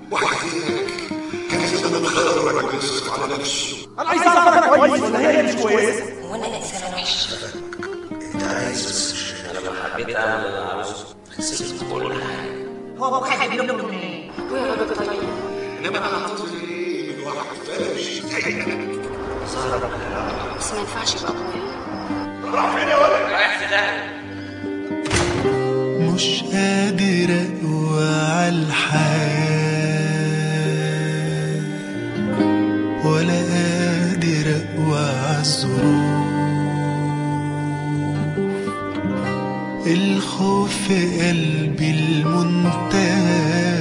واحد كان زمان خير الرجل يصرف على نفسه. انا عايز اعرف انا كويس ولا هي مش كويسه. هو انا انسان وحش؟ انت عايز بس انا لما حبيت اعمل اللي انا عاوزه خسرت كل حاجه. هو ابوك هيجيب له منين؟ ويا رب طيب. انما انا هطلب ايه من واحد فاشل زيك؟ صار بس ما ينفعش يبقى ابويا. راح فين يا ولد؟ رايح في داهيه. مش قادر اقوى عالحياة ولا قادر اقوى عالظروف. الخوف في قلبي المنتهى،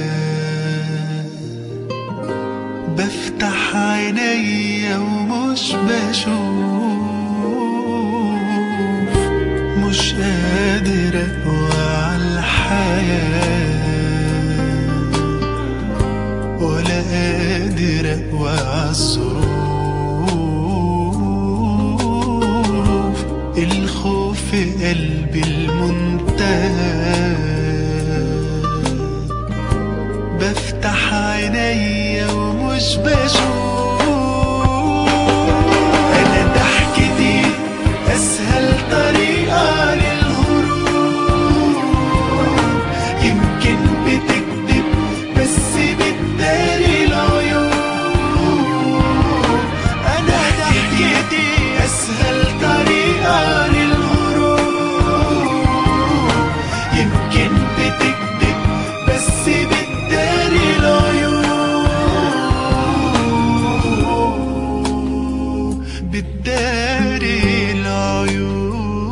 بفتح عينيا ومش بشوف. مش قادر اقوى عالحياة ولا قادر اقوى عالظروف. الخوف في قلبي المنتهى، بفتح عينيا ومش بشوف. انا ضحكتي اسهل طريقة للهروب، يمكن بتكذب بس بتداري العيوب. انا ضحكتي اسهل طريقة للهروب، يمكن بتكذب بس بتداري العيوب، بتداري العيوب.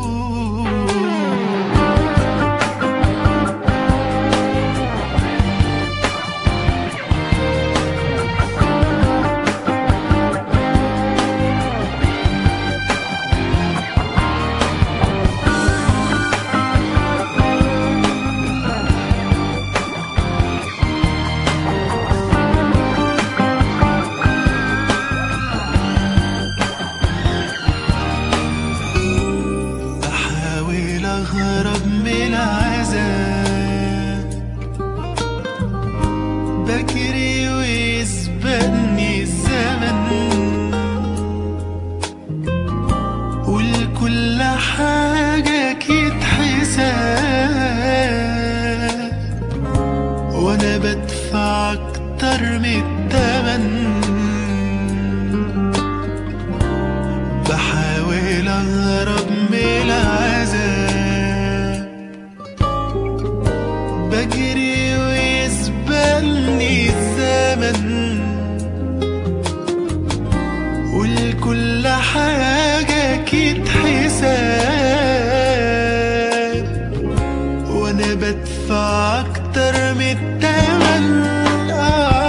بحاول اهرب من العذاب، بجري ويسبقني الزمن، ولكل حاجة أكيد حساب، وأنا بدفع أكتر من التمن. بحاول أهرب من العذاب، بجري ويسبقني الزمن، ولكل حاجة أكيد حساب، وأنا بدفع أكتر من التمن.